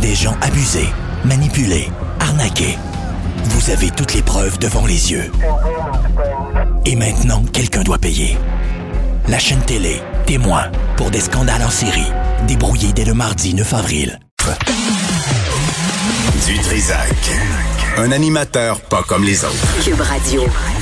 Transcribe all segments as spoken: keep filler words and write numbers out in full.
des gens abusés, manipulés, arnaqués. Vous avez toutes les preuves devant les yeux. Et maintenant, quelqu'un doit payer. La chaîne télé, témoin, pour des scandales en série, débrouillés dès le mardi neuf avril. Du Trisac. Un animateur pas comme les autres. Cube Radio.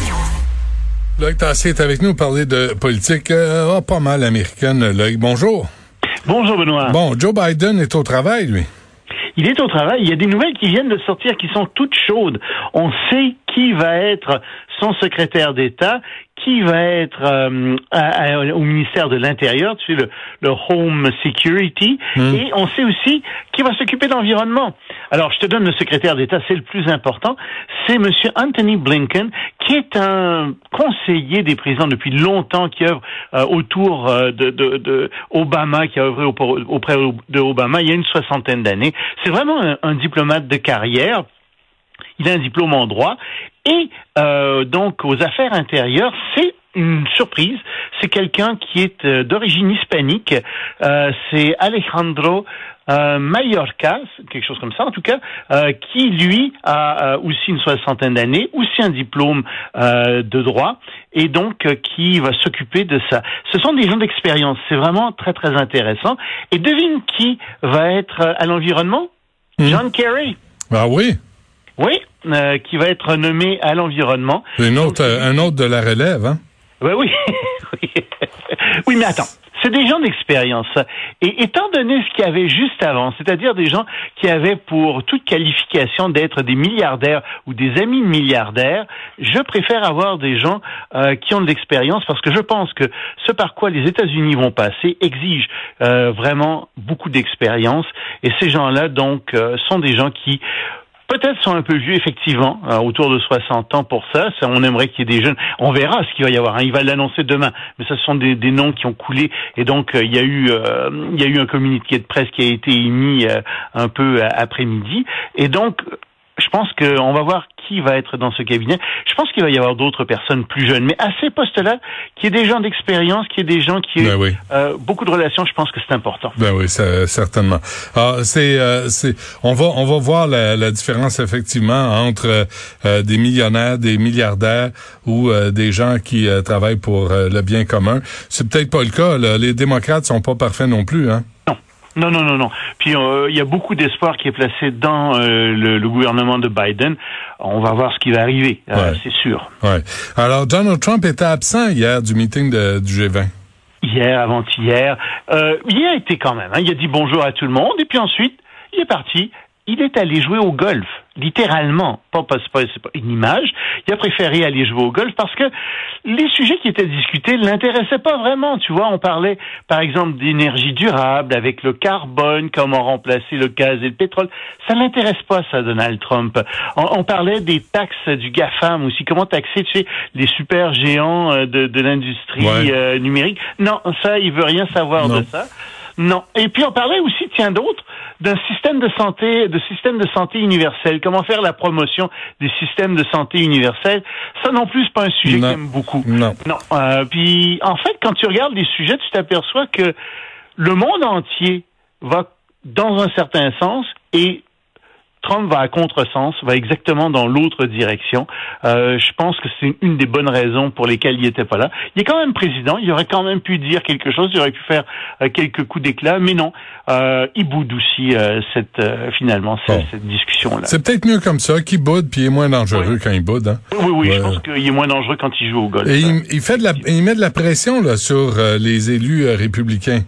Loïc Tassier est avec nous pour parler de politique euh, pas mal américaine. Loïc, bonjour. Bonjour Benoît. Bon, Joe Biden est au travail, lui. Il est au travail. Il y a des nouvelles qui viennent de sortir qui sont toutes chaudes. On sait qui va être son secrétaire d'État, qui va être euh, à, à, au ministère de l'Intérieur, tu sais, le, le Home Security, mmh. et on sait aussi qui va s'occuper de l'environnement. Alors, je te donne le secrétaire d'État, c'est le plus important, c'est M. Anthony Blinken, qui est un conseiller des présidents depuis longtemps, qui œuvre euh, autour euh, de, de, de Obama, qui a œuvré auprès de Obama il y a une soixantaine d'années. C'est vraiment un, un diplomate de carrière. Il a un diplôme en droit et euh, donc aux affaires intérieures, c'est une surprise. C'est quelqu'un qui est euh, d'origine hispanique. Euh, c'est Alejandro euh, Mayorkas, quelque chose comme ça en tout cas, euh, qui lui a euh, aussi une soixantaine d'années, aussi un diplôme euh, de droit et donc euh, qui va s'occuper de ça. Ce sont des gens d'expérience. C'est vraiment très très intéressant. Et devine qui va être à l'environnement? Mmh. John Kerry. Ah oui. Oui, euh, qui va être nommé à l'environnement. Une autre, Donc, un autre de la relève, hein? Ben oui, oui. Oui, mais attends, c'est des gens d'expérience. Et étant donné ce qu'il y avait juste avant, c'est-à-dire des gens qui avaient pour toute qualification d'être des milliardaires ou des amis de milliardaires, je préfère avoir des gens euh, qui ont de l'expérience parce que je pense que ce par quoi les États-Unis vont passer exige euh, vraiment beaucoup d'expérience. Et ces gens-là, donc, euh, sont des gens qui peut-être sont un peu vieux, effectivement, euh, autour de soixante ans pour ça. ça. On aimerait qu'il y ait des jeunes. On verra ce qu'il va y avoir. Hein. Il va l'annoncer demain. Mais ce sont des, des noms qui ont coulé. Et donc, euh, il y a eu euh, il y a eu un communiqué de presse qui a été émis euh, un peu euh, après-midi. Et donc, je pense qu'on va voir qui va être dans ce cabinet. Je pense qu'il va y avoir d'autres personnes plus jeunes. Mais à ces postes-là, qu'il y ait des gens d'expérience, qu'il y ait des gens qui aient ben oui. euh, beaucoup de relations, je pense que c'est important. Ben oui, ça, certainement. Alors, c'est, euh, c'est, on va, on va voir la, la différence effectivement entre euh, des millionnaires, des milliardaires ou euh, des gens qui euh, travaillent pour euh, le bien commun. C'est peut-être pas le cas. Là. Les démocrates sont pas parfaits non plus, hein. Non. Non, non, non, non. Puis il euh, y a beaucoup d'espoir qui est placé dans euh, le, le gouvernement de Biden. On va voir ce qui va arriver, euh, ouais. c'est sûr. Ouais. Alors, Donald Trump était absent hier du meeting de, du G vingt. Hier, avant-hier. Euh, il a été quand même. Hein, il a dit bonjour à tout le monde et puis ensuite, il est parti. Il est allé jouer au golf, littéralement. Pas, pas, c'est pas, c'est pas une image. Il a préféré aller jouer au golf parce que les sujets qui étaient discutés ne l'intéressaient pas vraiment. Tu vois, on parlait, par exemple, d'énergie durable, avec le carbone, comment remplacer le gaz et le pétrole. Ça ne l'intéresse pas, ça, Donald Trump. On, on parlait des taxes du GAFAM aussi. Comment taxer, tu sais, les super géants de, de l'industrie ouais. euh, numérique. Non, ça, il veut rien savoir non. de ça. Non. Et puis on parlait aussi, tiens d'autres, d'un système de santé, de système de santé universel. Comment faire la promotion des systèmes de santé universels. Ça non plus, c'est pas un sujet non. que j'aime beaucoup. Non. Non. Euh, puis en fait, quand tu regardes les sujets, tu t'aperçois que le monde entier va dans un certain sens et Trump va à contresens, va exactement dans l'autre direction. Euh, je pense que c'est une des bonnes raisons pour lesquelles il n'était pas là. Il est quand même président, il aurait quand même pu dire quelque chose, il aurait pu faire euh, quelques coups d'éclat, mais non, euh, il boude aussi euh, cette euh, finalement cette, bon. cette discussion-là. C'est peut-être mieux comme ça, qu'il boude, puis il est moins dangereux oui. quand il boude. Hein? Oui, oui, oui ouais. je pense qu'il est moins dangereux quand il joue au golf. Et il, il fait de la, il met de la pression là sur euh, les élus euh, républicains.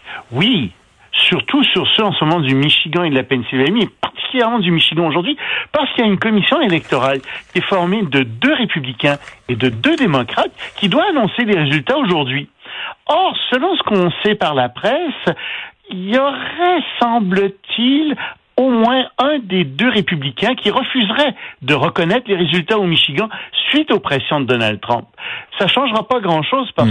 Oui. Surtout sur ceux en ce moment du Michigan et de la Pennsylvanie, et particulièrement du Michigan aujourd'hui, parce qu'il y a une commission électorale qui est formée de deux républicains et de deux démocrates qui doit annoncer les résultats aujourd'hui. Or, selon ce qu'on sait par la presse, il y aurait, semble-t-il, au moins un des deux républicains qui refuserait de reconnaître les résultats au Michigan suite aux pressions de Donald Trump. Ça changera pas grand-chose parce mmh. que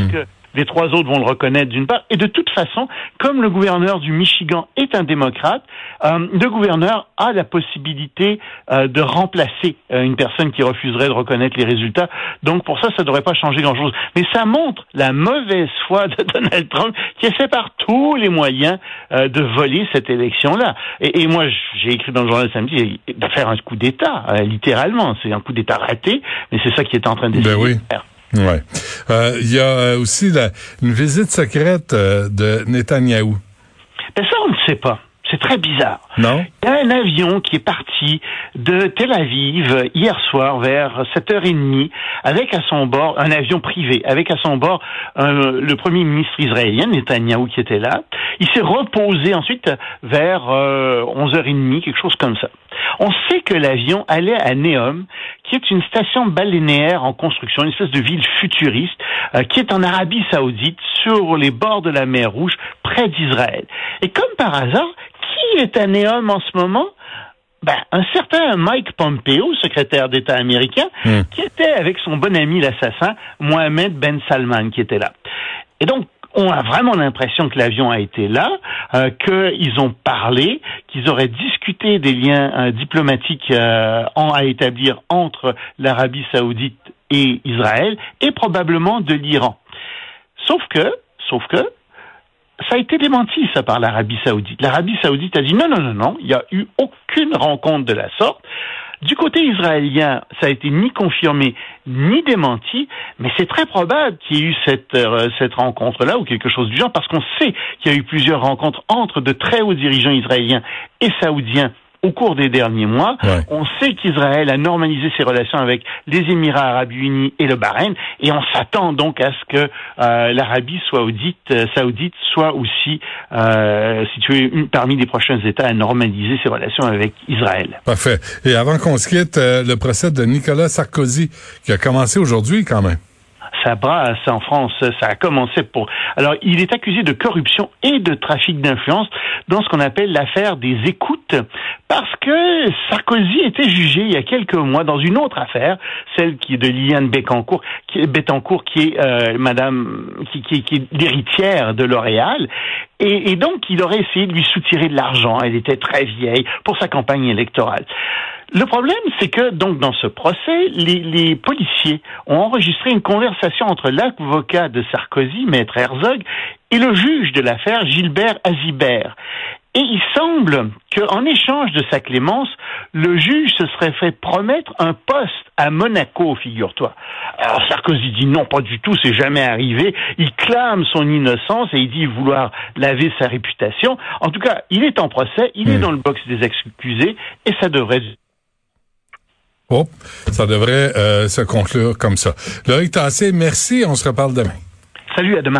Les trois autres vont le reconnaître d'une part. Et de toute façon, comme le gouverneur du Michigan est un démocrate, euh, le gouverneur a la possibilité euh, de remplacer euh, une personne qui refuserait de reconnaître les résultats. Donc pour ça, ça ne devrait pas changer grand-chose. Mais ça montre la mauvaise foi de Donald Trump qui essaie par tous les moyens euh, de voler cette élection-là. Et, et moi, j'ai écrit dans le journal samedi de faire un coup d'État, euh, littéralement. C'est un coup d'État raté, mais c'est ça qui est en train d'essayer ben oui. de faire. Ouais. Euh, il y a aussi la, une visite secrète euh, de Netanyahou. Ben ça, on ne sait pas. C'est très bizarre. Non? Il y a un avion qui est parti de Tel Aviv hier soir vers sept heures trente avec à son bord, un avion privé, avec à son bord euh, le premier ministre israélien, Netanyahou, qui était là. Il s'est reposé ensuite vers euh, onze heures trente, quelque chose comme ça. On sait que l'avion allait à Neom, qui est une station balnéaire en construction, une espèce de ville futuriste, euh, qui est en Arabie Saoudite, sur les bords de la mer Rouge, près d'Israël. Et comme par hasard, qui est à Neom en ce moment? Ben, un certain Mike Pompeo, secrétaire d'État américain, mmh. qui était avec son bon ami l'assassin, Mohamed Ben Salman, qui était là. Et donc, on a vraiment l'impression que l'avion a été là, euh, qu'ils ont parlé, qu'ils auraient discuté des liens euh, diplomatiques euh, en, à établir entre l'Arabie Saoudite et Israël, et probablement de l'Iran. Sauf que, sauf que, ça a été démenti, ça, par l'Arabie Saoudite. L'Arabie Saoudite a dit non, non, non, non, il n'y a eu aucune rencontre de la sorte. Du côté israélien, ça a été ni confirmé, ni démenti, mais c'est très probable qu'il y ait eu cette, euh, cette rencontre-là ou quelque chose du genre, parce qu'on sait qu'il y a eu plusieurs rencontres entre de très hauts dirigeants israéliens et saoudiens au cours des derniers mois. Ouais. On sait qu'Israël a normalisé ses relations avec les Émirats arabes unis et le Bahreïn, et on s'attend donc à ce que euh, l'Arabie saoudite, euh, saoudite soit aussi euh, située une, parmi les prochains États à normaliser ses relations avec Israël. Parfait. Et avant qu'on se quitte, euh, le procès de Nicolas Sarkozy, qui a commencé aujourd'hui quand même. Ça brasse en France, ça a commencé pour... Alors, il est accusé de corruption et de trafic d'influence dans ce qu'on appelle l'affaire des écoutes, parce que Sarkozy était jugé il y a quelques mois dans une autre affaire, celle qui est de Liliane Bettencourt, qui est, Bettencourt, qui est euh, Madame, qui, qui, qui est l'héritière de L'Oréal, et, et donc il aurait essayé de lui soutirer de l'argent. Elle était très vieille pour sa campagne électorale. Le problème, c'est que, donc, dans ce procès, les, les policiers ont enregistré une conversation entre l'avocat de Sarkozy, Maître Herzog, et le juge de l'affaire, Gilbert Azibert. Et il semble qu'en échange de sa clémence, le juge se serait fait promettre un poste à Monaco, figure-toi. Alors Sarkozy dit non, pas du tout, c'est jamais arrivé. Il clame son innocence et il dit vouloir laver sa réputation. En tout cas, il est en procès, il mmh. est dans le box des accusés, et ça devrait... Oh, ça devrait euh, se conclure comme ça. Loïc Tassé, merci, on se reparle demain. Salut, à demain.